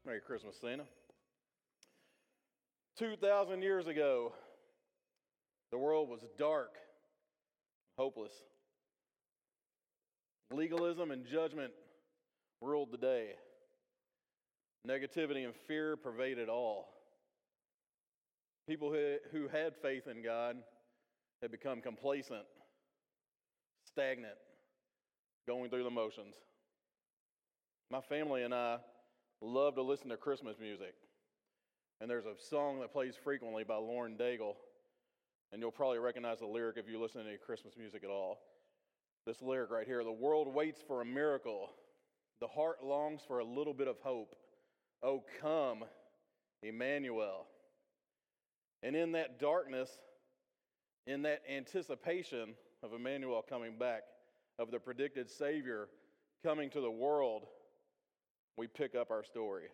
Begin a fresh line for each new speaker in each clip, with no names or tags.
Merry Christmas, Santa. 2,000 years ago, the world was dark, hopeless. Legalism and judgment ruled the day. Negativity and fear pervaded all. People who had faith in God had become complacent, stagnant, going through the motions. My family and I love to listen to Christmas music. And there's a song that plays frequently by Lauren Daigle. And you'll probably recognize the lyric if you listen to any Christmas music at all. This lyric right here: the world waits for a miracle. The heart longs for a little bit of hope. Oh, come, Emmanuel. And in that darkness, in that anticipation of Emmanuel coming back, of the predicted Savior coming to the world, we pick up our story.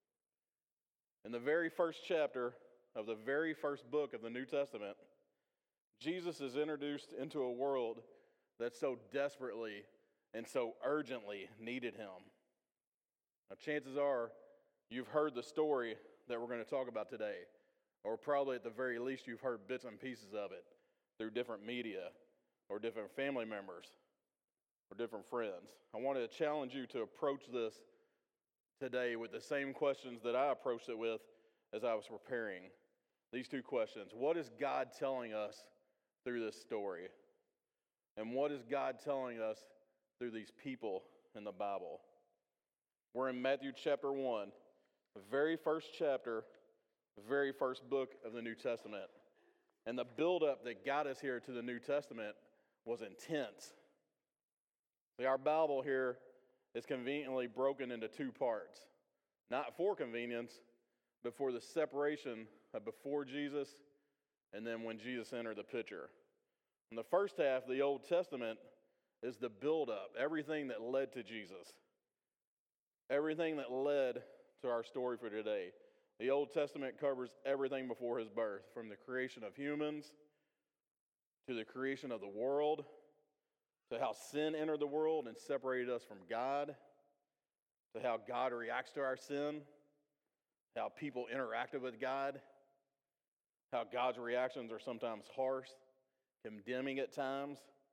In the very first chapter of the very first book of the New Testament, Jesus is introduced into a world that so desperately and so urgently needed him. Now, chances are you've heard the story that we're going to talk about today, or probably at the very least you've heard bits and pieces of it through different media or different family members or different friends. I wanted to challenge you to approach this today with the same questions that I approached it with as I was preparing. These two questions: what is God telling us through this story? And what is God telling us through these people in the Bible? We're in Matthew chapter 1, the very first chapter, the very first book of the New Testament. And the buildup that got us here to the New Testament was intense. See, our Bible here is conveniently broken into two parts. Not for convenience, but for the separation of before Jesus and then when Jesus entered the picture. In the first half, the Old Testament is the buildup, everything that led to Jesus. Everything that led to our story for today. The Old Testament covers everything before his birth, from the creation of humans to the creation of the world, to how sin entered the world and separated us from God, to how God reacts to our sin, how people interacted with God, how God's reactions are sometimes harsh, condemning at times.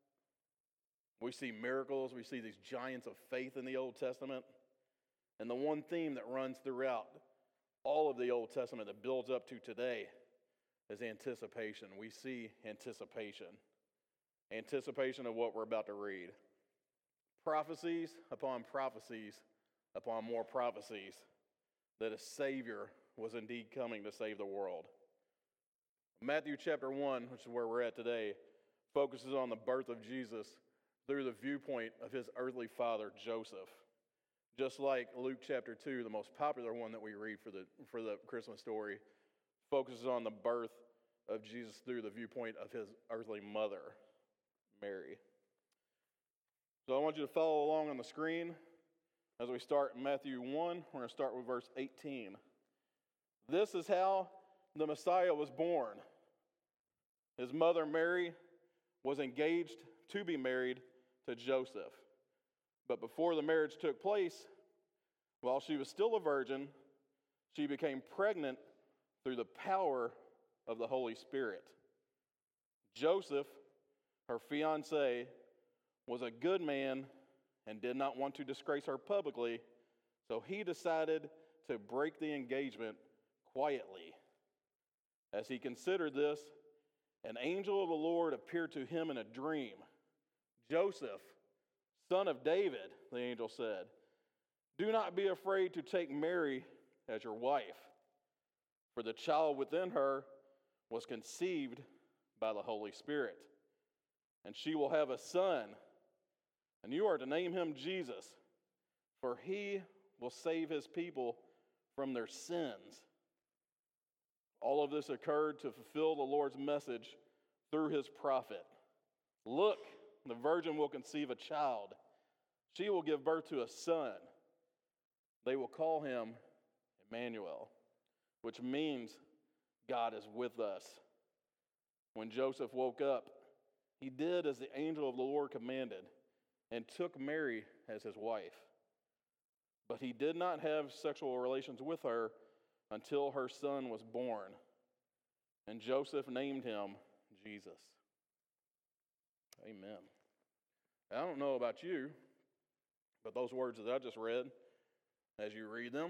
We see miracles, we see these giants of faith in the Old Testament. And the one theme that runs throughout all of the Old Testament that builds up to today is anticipation. We see anticipation. Anticipation of what we're about to read. Prophecies upon prophecies upon more prophecies that a Savior was indeed coming to save the world. Matthew chapter 1, which is where we're at today, focuses on the birth of Jesus through the viewpoint of his earthly father, Joseph. Just like Luke chapter 2, the most popular one that we read for the Christmas story, focuses on the birth of Jesus through the viewpoint of his earthly mother, Mary. So I want you to follow along on the screen as we start in Matthew 1. We're going to start with verse 18. This is how the Messiah was born. His mother Mary was engaged to be married to Joseph. But before the marriage took place, while she was still a virgin, she became pregnant through the power of the Holy Spirit. Joseph, her fiancé, was a good man and did not want to disgrace her publicly, so he decided to break the engagement quietly. As he considered this, an angel of the Lord appeared to him in a dream. Joseph, son of David, the angel said, do not be afraid to take Mary as your wife, for the child within her was conceived by the Holy Spirit. And she will have a son, and you are to name him Jesus, for he will save his people from their sins. All of this occurred to fulfill the Lord's message through his prophet. Look, the virgin will conceive a child. She will give birth to a son. They will call him Emmanuel, which means God is with us. When Joseph woke up, he did as the angel of the Lord commanded and took Mary as his wife. But he did not have sexual relations with her until her son was born. And Joseph named him Jesus. Amen. I don't know about you, but those words that I just read, as you read them,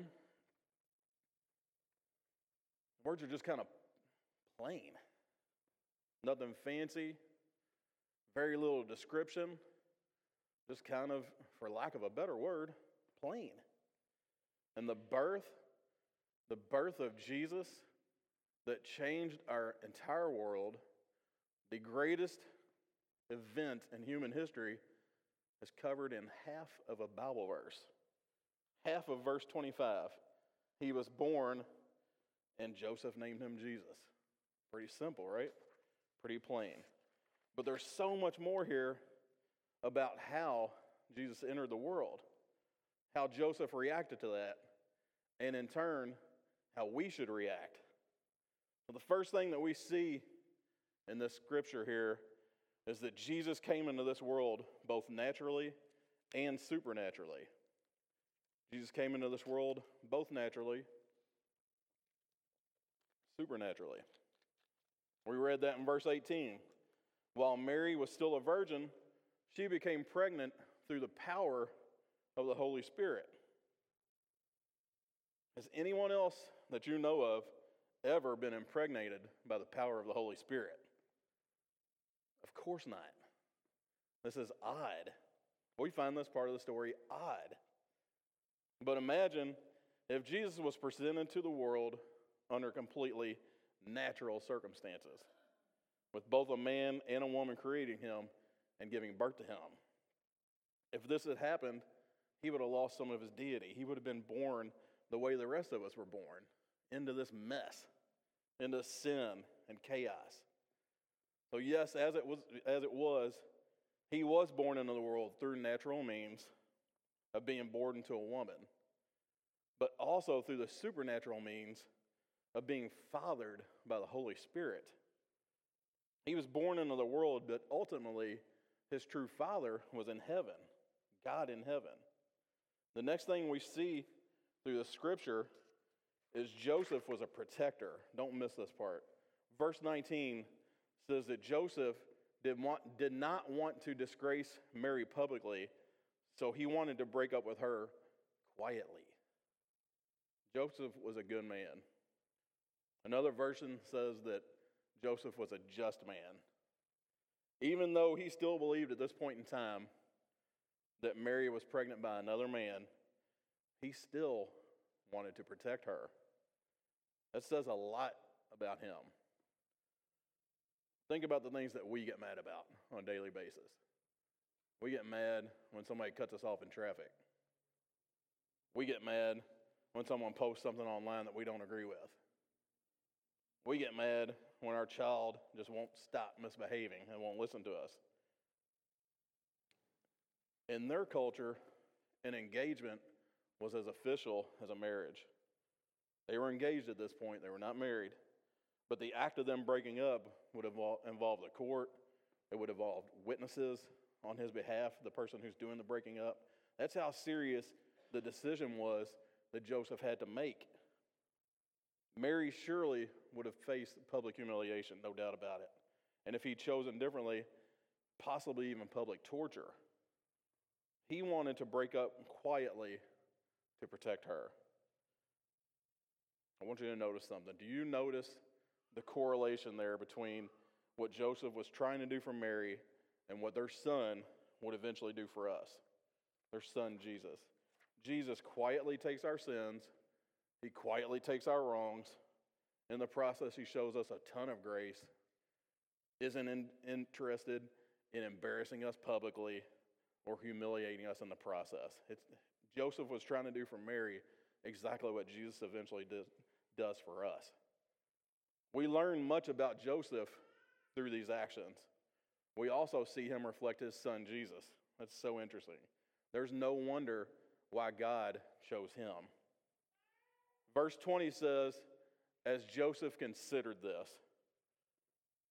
words are just kind of plain. Nothing fancy, very little description, just kind of, for lack of a better word, plain. And the birth of Jesus that changed our entire world, the greatest event in human history, is covered in half of a Bible verse. Half of verse 25. He was born, and Joseph named him Jesus. Pretty simple, right? Pretty plain. But there's so much more here about how Jesus entered the world, how Joseph reacted to that, and in turn, how we should react. So the first thing that we see in this scripture here is that Jesus came into this world both naturally and supernaturally. Jesus came into this world both naturally, supernaturally. We read that in verse 18. While Mary was still a virgin, she became pregnant through the power of the Holy Spirit. Has anyone else that you know of ever been impregnated by the power of the Holy Spirit? Of course not. This is odd. We find this part of the story odd. But imagine if Jesus was presented to the world under completely natural circumstances, with both a man and a woman creating him and giving birth to him. If this had happened, he would have lost some of his deity. He would have been born the way the rest of us were born, into this mess, into sin and chaos. So yes, as it was, he was born into the world through natural means of being born into a woman, but also through the supernatural means of being fathered by the Holy Spirit. He was born into the world, but ultimately his true father was in heaven, God in heaven. The next thing we see through the scripture is Joseph was a protector. Don't miss this part. Verse 19 says that Joseph did not want to disgrace Mary publicly, so he wanted to break up with her quietly. Joseph was a good man. Another version says that Joseph was a just man. Even though he still believed at this point in time that Mary was pregnant by another man, he still wanted to protect her. That says a lot about him. Think about the things that we get mad about on a daily basis. We get mad when somebody cuts us off in traffic. We get mad when someone posts something online that we don't agree with. We get mad when our child just won't stop misbehaving and won't listen to us. In their culture, an engagement was as official as a marriage. They were engaged at this point. They were not married. But the act of them breaking up would involve the court. It would involve witnesses on his behalf, the person who's doing the breaking up. That's how serious the decision was that Joseph had to make. Mary surely would have faced public humiliation, no doubt about it. And if he'd chosen differently, possibly even public torture. He wanted to break up quietly to protect her. I want you to notice something. Do you notice the correlation there between what Joseph was trying to do for Mary and what their son would eventually do for us? Their son, Jesus. Jesus quietly takes our sins. He quietly takes our wrongs. In the process, he shows us a ton of grace. Isn't interested in embarrassing us publicly or humiliating us in the process. Joseph was trying to do for Mary exactly what Jesus eventually does for us. We learn much about Joseph through these actions. We also see him reflect his son, Jesus. That's so interesting. There's no wonder why God chose him. Verse 20 says, as Joseph considered this.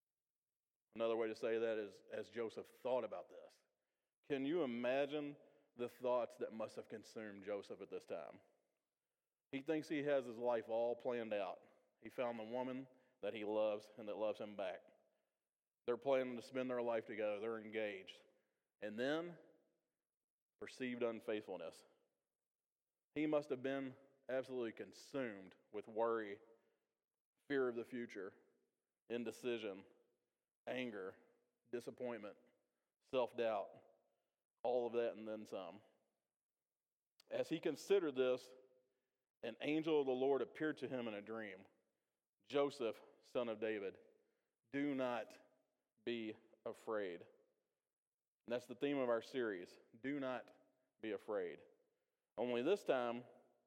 Another way to say that is, as Joseph thought about this. Can you imagine the thoughts that must have consumed Joseph at this time. He thinks he has his life all planned out. He found the woman that he loves and that loves him back. They're planning to spend their life together. They're engaged. And then, perceived unfaithfulness. He must have been absolutely consumed with worry, fear of the future, indecision, anger, disappointment, self-doubt, all of that and then some. As he considered this, an angel of the Lord appeared to him in a dream. Joseph, son of David, do not be afraid. And that's the theme of our series. Do not be afraid. Only this time,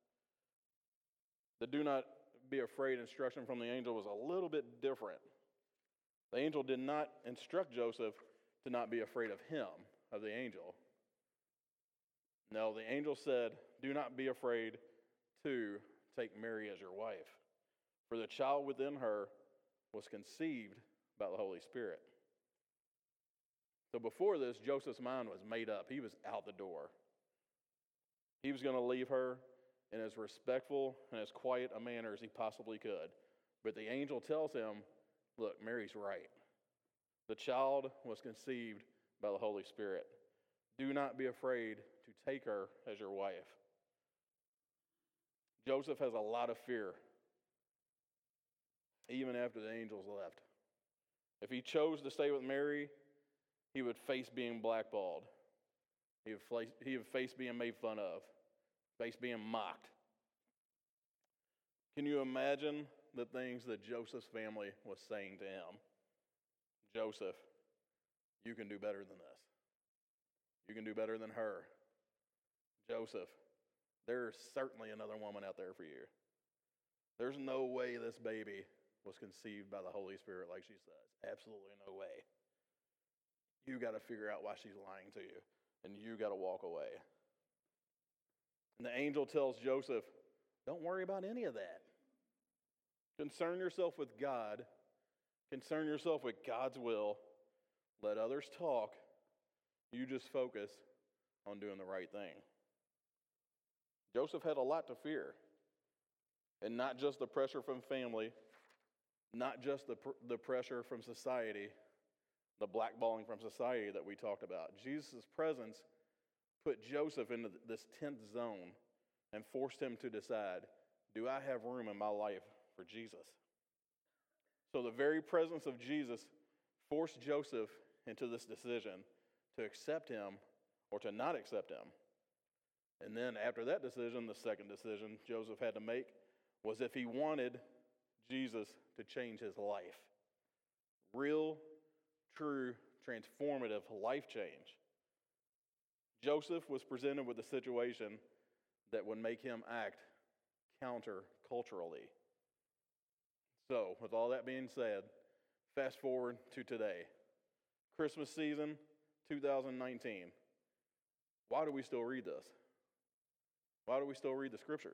the do not be afraid instruction from the angel was a little bit different. The angel did not instruct Joseph to not be afraid of him, of the angel. No, the angel said, do not be afraid to take Mary as your wife, for the child within her was conceived by the Holy Spirit. So before this, Joseph's mind was made up. He was out the door. He was going to leave her in as respectful and as quiet a manner as he possibly could. But the angel tells him, look, Mary's right. The child was conceived by the Holy Spirit. Do not be afraid to take her as your wife. Joseph has a lot of fear, even after the angels left. If he chose to stay with Mary, he would face being blackballed. He would face being made fun of, face being mocked. Can you imagine the things that Joseph's family was saying to him? Joseph, you can do better than this. You can do better than her. Joseph, there's certainly another woman out there for you. There's no way this baby was conceived by the Holy Spirit like she says. Absolutely no way. You got to figure out why she's lying to you, and you got to walk away. And the angel tells Joseph, don't worry about any of that. Concern yourself with God. Concern yourself with God's will. Let others talk. You just focus on doing the right thing. Joseph had a lot to fear. And not just the pressure from family, not just the pressure from society, the blackballing from society that we talked about. Jesus' presence put Joseph into this tense zone and forced him to decide, do I have room in my life for Jesus? So the very presence of Jesus forced Joseph into this decision to accept him or to not accept him. And then after that decision, the second decision Joseph had to make was if he wanted Jesus to change his life. Real, true, transformative life change. Joseph was presented with a situation that would make him act counter-culturally. So, with all that being said, fast forward to today. Christmas season, 2019. Why do we still read this? Why do we still read the scriptures?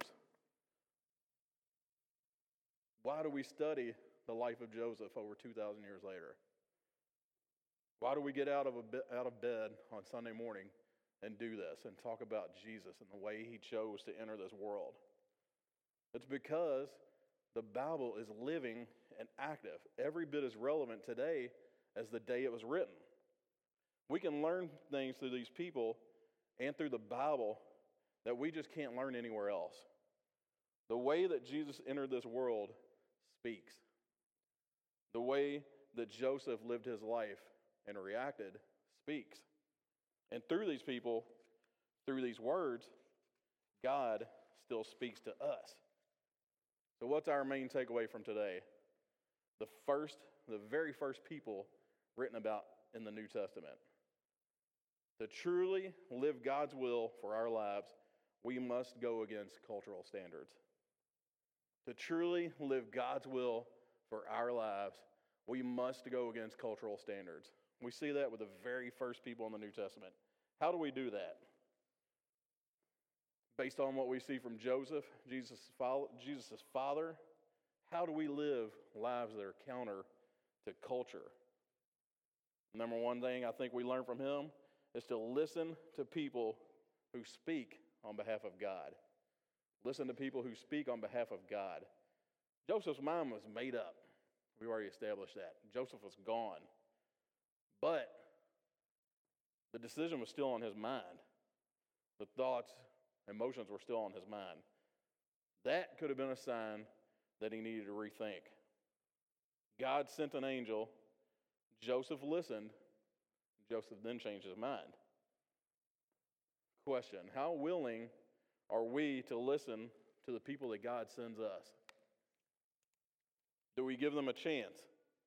Why do we study the life of Joseph over 2,000 years later? Why do we get out of bed on Sunday morning and do this and talk about Jesus and the way he chose to enter this world? It's because the Bible is living and active, every bit as relevant today as the day it was written. We can learn things through these people and through the Bible that we just can't learn anywhere else. The way that Jesus entered this world speaks. The way that Joseph lived his life and reacted speaks. And through these people, through these words, God still speaks to us. So what's our main takeaway from today? The very first people written about in the New Testament. To truly live God's will for our lives, we must go against cultural standards. To truly live God's will for our lives, we must go against cultural standards. We see that with the very first people in the New Testament. How do we do that? Based on what we see from Joseph, Jesus' father, how do we live lives that are counter to culture? Number one thing I think we learn from him is to listen to people who speak on behalf of God. Listen to people who speak on behalf of God. Joseph's mind was made up. We've already established that. Joseph was gone. But the decision was still on his mind. The thoughts, emotions were still on his mind. That could have been a sign that he needed to rethink. God sent an angel. Joseph listened. Joseph then changed his mind. Question: how willing are we to listen to the people that God sends us? Do we give them a chance?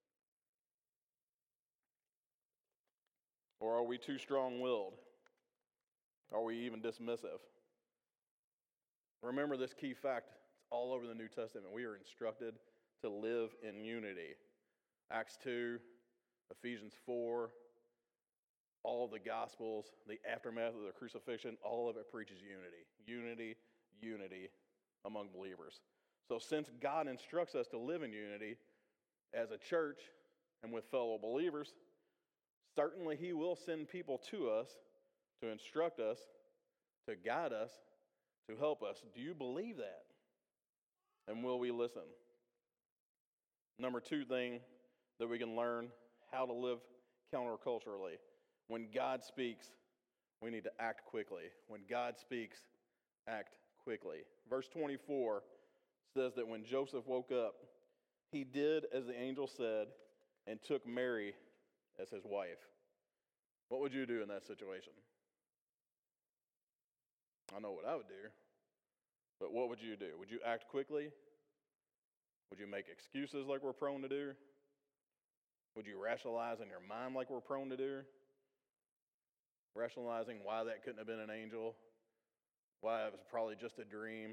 Or are we too strong-willed? Are we even dismissive? Remember this key fact. It's all over the New Testament. We are instructed to live in unity. Acts 2, Ephesians 4, all of the Gospels, the aftermath of the crucifixion, all of it preaches unity. Unity, unity among believers. So since God instructs us to live in unity as a church and with fellow believers, certainly He will send people to us to instruct us, to guide us, to help us. Do you believe that? And will we listen? Number 2 thing that we can learn how to live counterculturally. When God speaks, we need to act quickly. When God speaks, act quickly. Verse 24 says that when Joseph woke up, he did as the angel said and took Mary as his wife. What would you do in that situation? I know what I would do, but what would you do? Would you act quickly? Would you make excuses like we're prone to do? Would you rationalize in your mind like we're prone to do? Rationalizing why that couldn't have been an angel, why it was probably just a dream,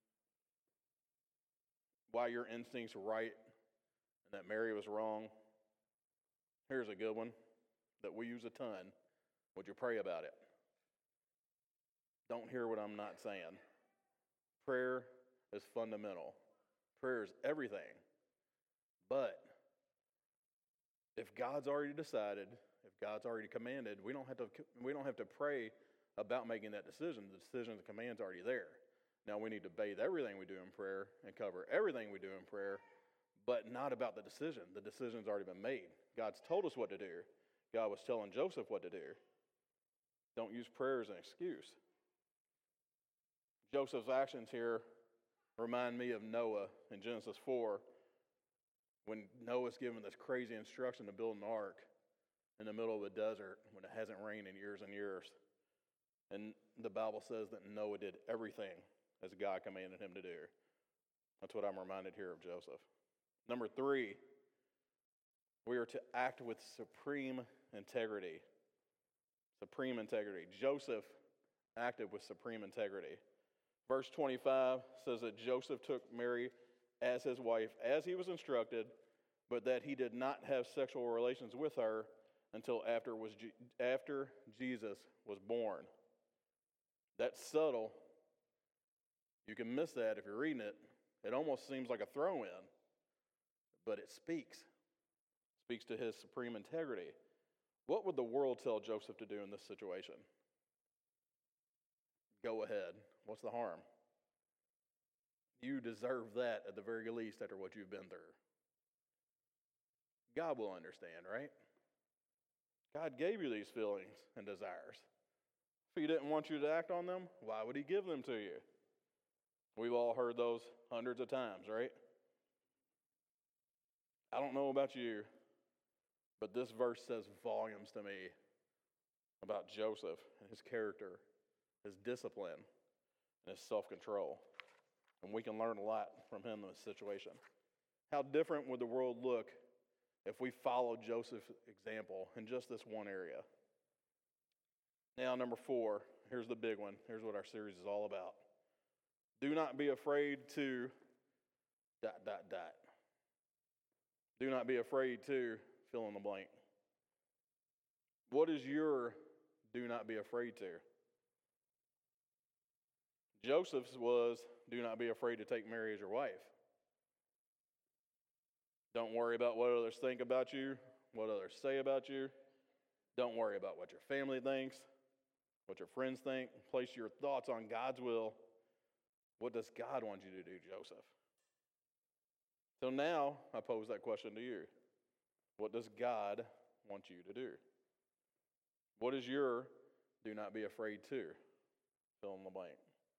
why your instincts were right and that Mary was wrong. Here's a good one that we use a ton. Would you pray about it? Don't hear what I'm not saying. Prayer is fundamental. Prayer is everything. But if God's already decided, if God's already commanded, we don't have to pray about making that decision. The decision, the command's already there. Now we need to bathe everything we do in prayer and cover everything we do in prayer, but not about the decision. The decision's already been made. God's told us what to do. God was telling Joseph what to do. Don't use prayer as an excuse. Joseph's actions here remind me of Noah in Genesis 4, when Noah's given this crazy instruction to build an ark in the middle of a desert when it hasn't rained in years and years. And the Bible says that Noah did everything as God commanded him to do. That's what I'm reminded here of Joseph. Number 3, we are to act with supreme integrity. Supreme integrity. Joseph acted with supreme integrity. Verse 25 says that Joseph took Mary as his wife, as he was instructed, but that he did not have sexual relations with her until after Jesus was born. That's subtle. You can miss that if you're reading it. It almost seems like a throw-in, but it speaks to his supreme integrity. What would the world tell Joseph to do in this situation? Go ahead. What's the harm? You deserve that at the very least after what you've been through. God will understand, right? God gave you these feelings and desires. If He didn't want you to act on them, why would He give them to you? We've all heard those hundreds of times, right? I don't know about you, but this verse says volumes to me about Joseph and his character, his discipline, and his self-control. And we can learn a lot from him in this situation. How different would the world look if we followed Joseph's example in just this one area? Now, number 4, here's the big one. Here's what our series is all about. Do not be afraid to ... Do not be afraid to fill in the blank. What is your do not be afraid to? Joseph's was, do not be afraid to take Mary as your wife. Don't worry about what others think about you, what others say about you. Don't worry about what your family thinks. what your friends think. Place your thoughts on God's will. What does God want you to do, Joseph? So now I pose that question to you. What does God want you to do? What is your do not be afraid to? Fill in the blank.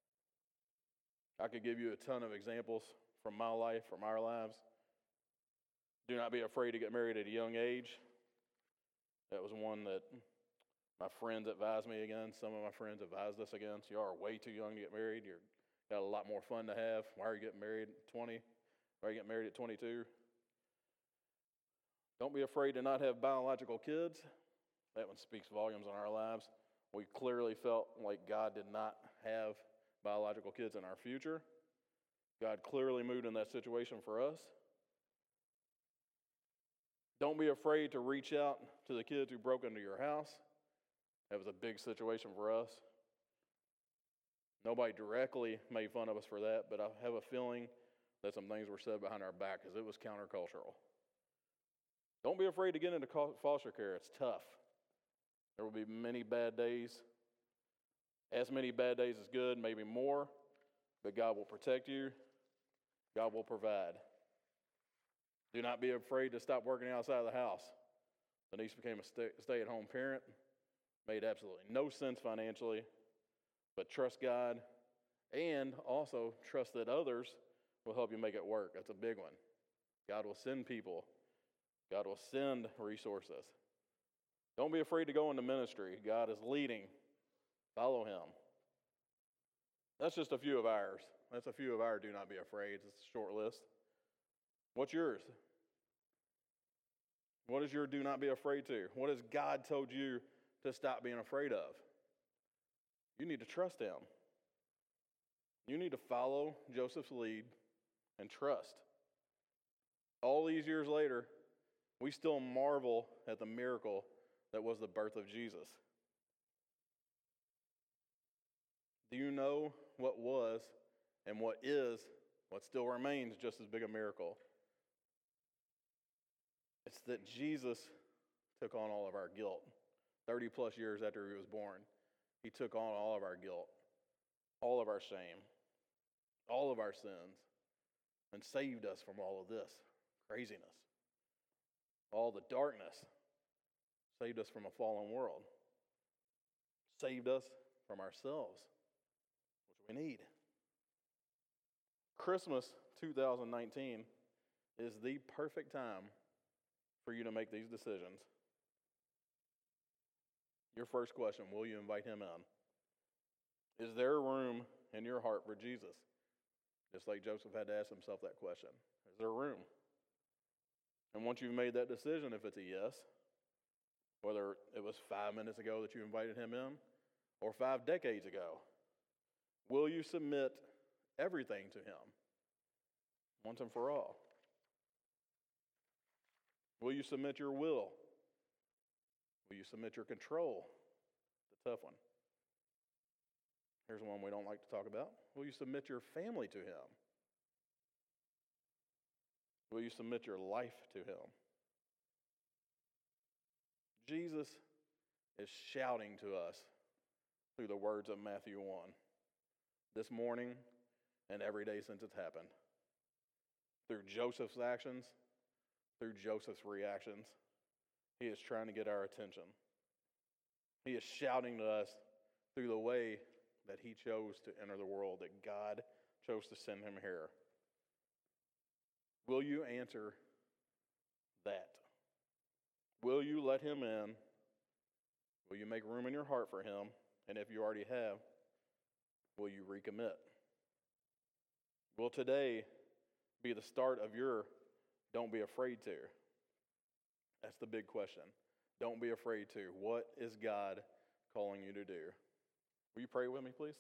I could give you a ton of examples from my life, from our lives. Do not be afraid to get married at a young age. That was one that my friends advised me against. Some of my friends advised us against. You are way too young to get married. You've got a lot more fun to have. Why are you getting married at 20? Why are you getting married at 22? Don't be afraid to not have biological kids. That one speaks volumes on our lives. We clearly felt like God did not have biological kids in our future. God clearly moved in that situation for us. Don't be afraid to reach out to the kids who broke into your house. That was a big situation for us. Nobody directly made fun of us for that, but I have a feeling that some things were said behind our back because it was countercultural. Don't be afraid to get into foster care. It's tough. There will be many bad days. As many bad days as good, maybe more, but God will protect you. God will provide. Do not be afraid to stop working outside of the house. Denise became a stay-at-home parent. Made absolutely no sense financially, but trust God and also trust that others will help you make it work. That's a big one. God will send people. God will send resources. Don't be afraid to go into ministry. God is leading. Follow him. That's just a few of ours. That's a few of our do not be afraid. It's a short list. What's yours? What is your do not be afraid to? What has God told you to stop being afraid of? You need to trust him. You need to follow Joseph's lead and trust. All these years later, we still marvel at the miracle that was the birth of Jesus. Do you know what was and what is, what still remains just as big a miracle? It's that Jesus took on all of our guilt. 30 plus years after he was born, he took on all of our guilt, all of our shame, all of our sins, and saved us from all of this craziness, all the darkness, saved us from a fallen world, saved us from ourselves, which we need. Christmas 2019 is the perfect time for you to make these decisions. Your first question, will you invite him in? Is there room in your heart for Jesus? Just like Joseph had to ask himself that question. Is there room? And once you've made that decision, if it's a yes, whether it was 5 minutes ago that you invited him in or 5 decades ago, will you submit everything to him once and for all? Will you submit your will? Will you submit your control? The tough one. Here's one we don't like to talk about. Will you submit your family to him? Will you submit your life to him? Jesus is shouting to us through the words of Matthew 1 this morning and every day since it's happened. Through Joseph's actions, through Joseph's reactions, he is trying to get our attention. He is shouting to us through the way that he chose to enter the world, that God chose to send him here. Will you answer that? Will you let him in? Will you make room in your heart for him? And if you already have, will you recommit? Will today be the start of your don't be afraid to? That's the big question. Don't be afraid to. What is God calling you to do? Will you pray with me, please?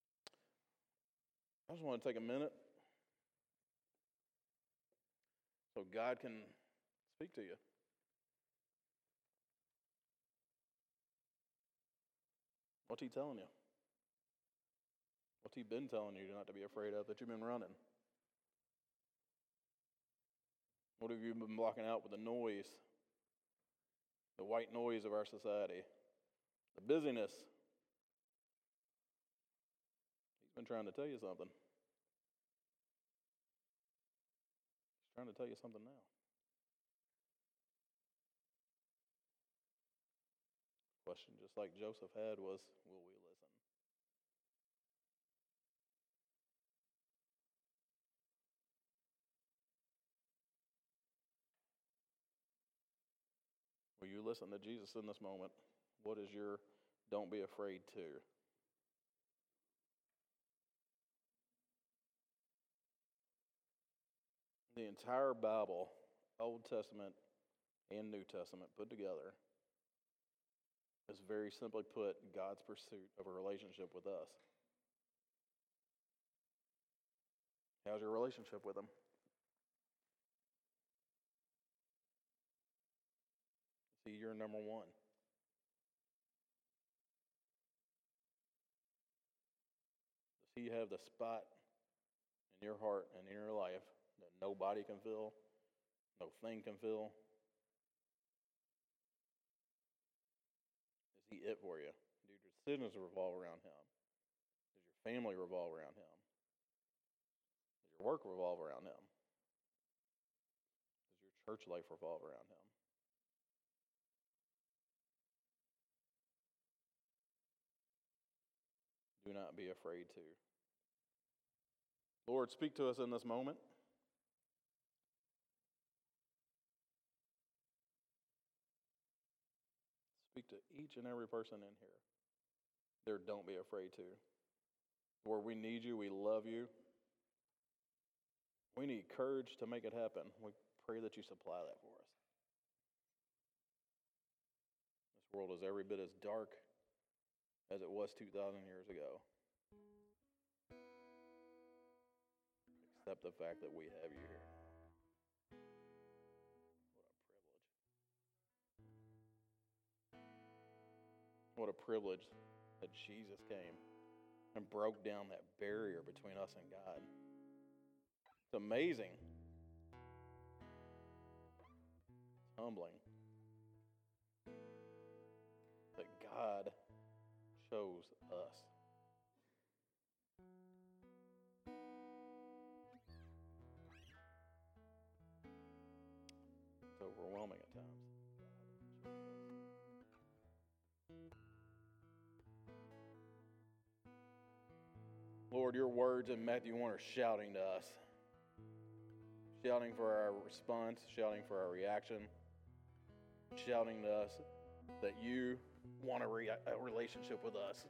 I just want to take a minute. so God can speak to you. What's he telling you? What's he been telling you not to be afraid of that you've been running? What have you been blocking out with the noise, the white noise of our society, the busyness? He's been trying to tell you something. He's trying to tell you something now. The question, just like Joseph had, was, will we listen? Will you listen to Jesus in this moment? What is your don't be afraid to? The entire Bible, Old Testament and New Testament put together, is very simply put God's pursuit of a relationship with us. How's your relationship with Him? See, you're number one. Does He have the spot in your heart and in your life that nobody can fill, no thing can fill? Is He it for you? Do your decisions revolve around Him? Does your family revolve around Him? Does your work revolve around Him? Does your church life revolve around Him? Do not be afraid to. Lord, speak to us in this moment. Speak to each and every person in here. There, don't be afraid to. Lord, we need you. We love you. We need courage to make it happen. We pray that you supply that for us. This world is every bit as dark as it was 2,000 years ago. Except the fact that we have you here. What a privilege that Jesus came and broke down that barrier between us and God. It's amazing. It's humbling that God chose us. It's overwhelming at times. Lord, your words in Matthew 1 are shouting to us. Shouting for our response, shouting for our reaction, shouting to us that you want a relationship with us.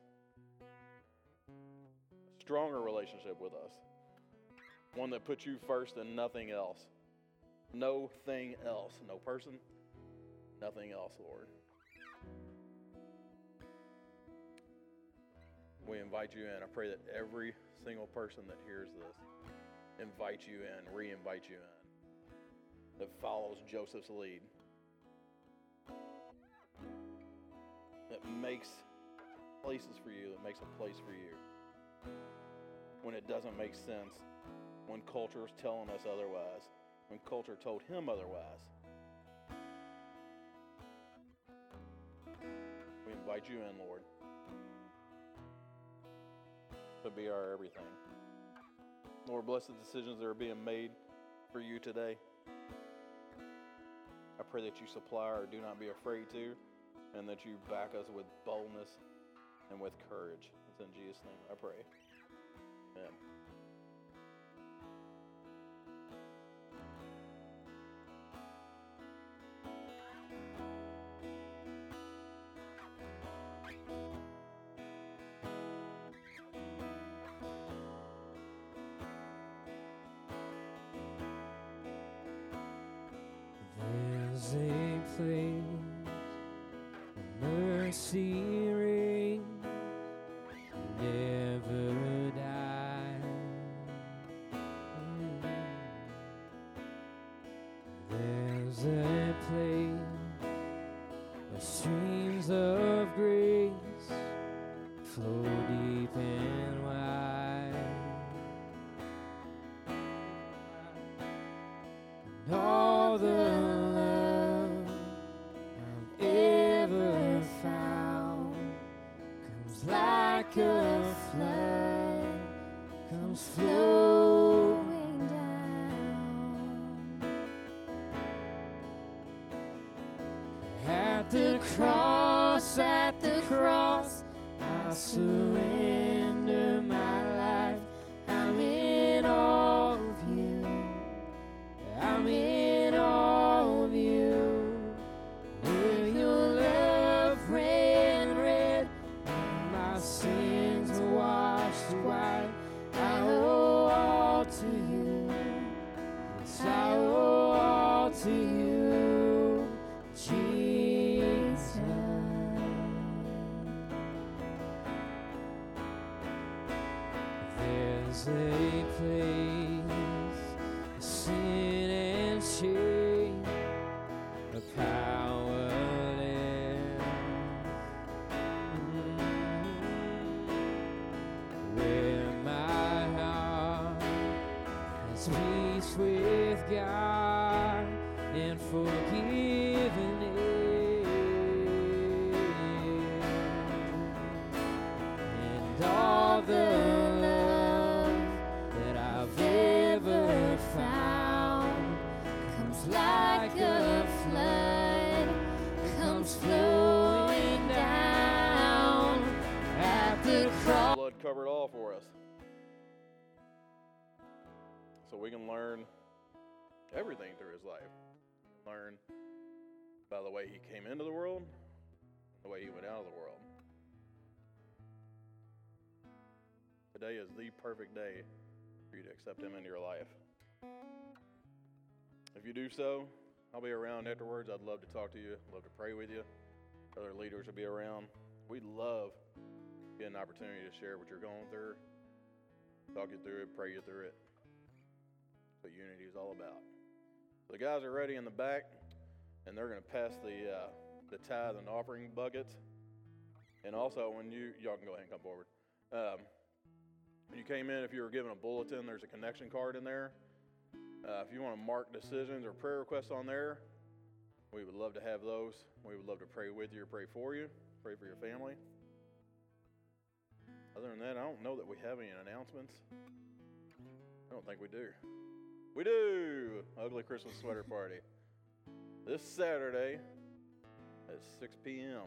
A stronger relationship with us. One that puts you first and nothing else. No thing else. No person, nothing else, Lord. We invite you in. I pray that every single person that hears this invites you in, re-invites you in, that follows Joseph's lead, that makes places for you, that makes a place for you when it doesn't make sense, when culture is telling us otherwise, when culture told him otherwise. We invite you in, Lord, to be our everything. Lord, bless the decisions that are being made for you today. I pray that you supply our do not be afraid to, and that you back us with boldness and with courage. It's in Jesus' name I pray. Amen.
There's a place where mercy reigns, never dies. There's a place where streams of grace flow deep and wide, and all the love I've ever found comes like a flood, comes flowing down. At the cross, I surrender my life. I'm in all of you. I'm in all of you. Where your love ran red, and my sins are washed white. I owe all to you. Yes, I owe all to you, Jesus. There's a place, sin and shame, a powerless, where my heart has peace with God and forgiveness, and all the like a flood, comes flowing down at the cross.
Blood covered all for us. So we can learn everything through his life. Learn by the way he came into the world, the way he went out of the world. Today is the perfect day for you to accept him into your life. If you do so, I'll be around afterwards. I'd love to talk to you, love to pray with you. Other leaders will be around. We'd love to get an opportunity to share what you're going through, talk you through it, pray you through it. That's what unity is all about. The guys are ready in the back, and they're going to pass the tithe and offering buckets. And also, when y'all can go ahead and come forward. When you came in, if you were given a bulletin, there's a connection card in there. If you want to mark decisions or prayer requests on there, we would love to have those. We would love to pray with you or pray for you, pray for your family. Other than that, I don't know that we have any announcements. I don't think we do. We do! Ugly Christmas Sweater Party. This Saturday at 6 p.m.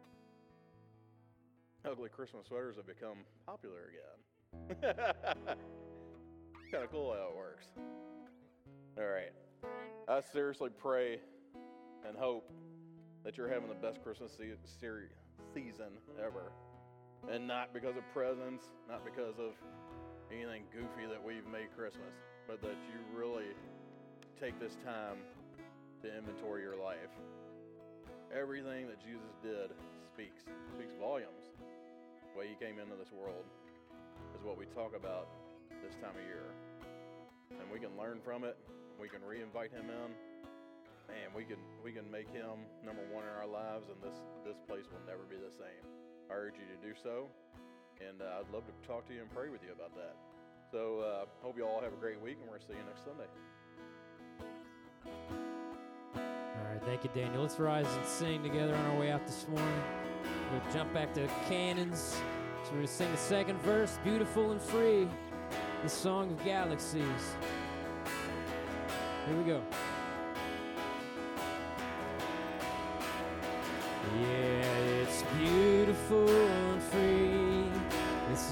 Ugly Christmas sweaters have become popular again. Kind of cool how it works. All right. I seriously pray and hope that you're having the best Christmas season ever. And not because of presents, not because of anything goofy that we've made Christmas, but that you really take this time to inventory your life. Everything that Jesus did speaks volumes. The way he came into this world is what we talk about this time of year. And we can learn from it. We can re-invite him in. And we can make him number one in our lives, and this place will never be the same. I urge you to do so, and I'd love to talk to you and pray with you about that. So hope you all have a great week, and we're going to see you next Sunday.
All right, thank you, Daniel. Let's rise and sing together on our way out this morning. We'll jump back to Cannons. So we're going to sing the second verse, Beautiful and Free, the Song of Galaxies. Here we go. Yeah, it's beautiful and free.